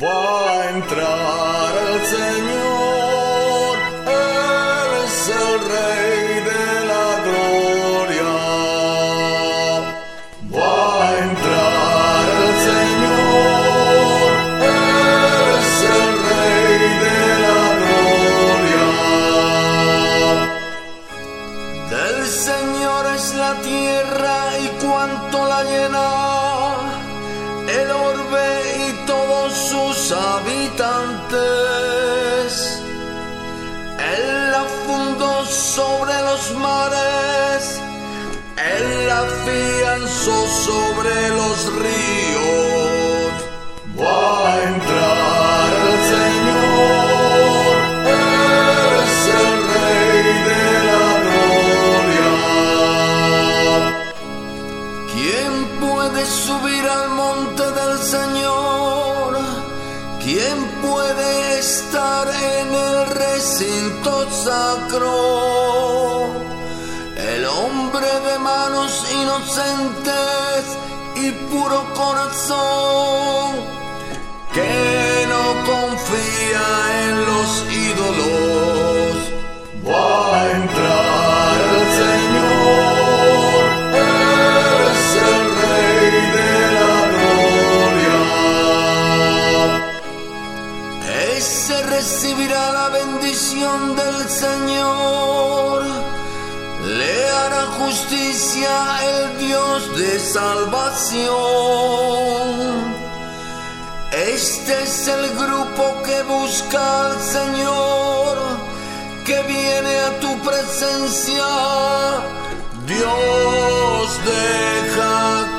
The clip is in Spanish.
va a entrar el Señor, Él es el Rey de la gloria. Va a entrar el Señor, Él es el Rey de la gloria. Del Señor es la tierra y cuanto la llena, el orbe y todos sus habitantes. Él la fundó sobre los mares, Él la afianzó sobre los ríos. Va a entrar el Señor, Él es el Rey de la gloria. ¿Quién puede subir al monte del Señor? ¿Quién puede estar en el recinto sacro? El hombre de manos inocentes y puro corazón, que no confía en los ídolos. Va a entrar el Señor, Él es el Rey de la gloria. Ese recibirá la bendición del Señor, le hará justicia el Dios de salvación. Este es el grupo que busca al Señor, que viene a tu presencia. Dios deja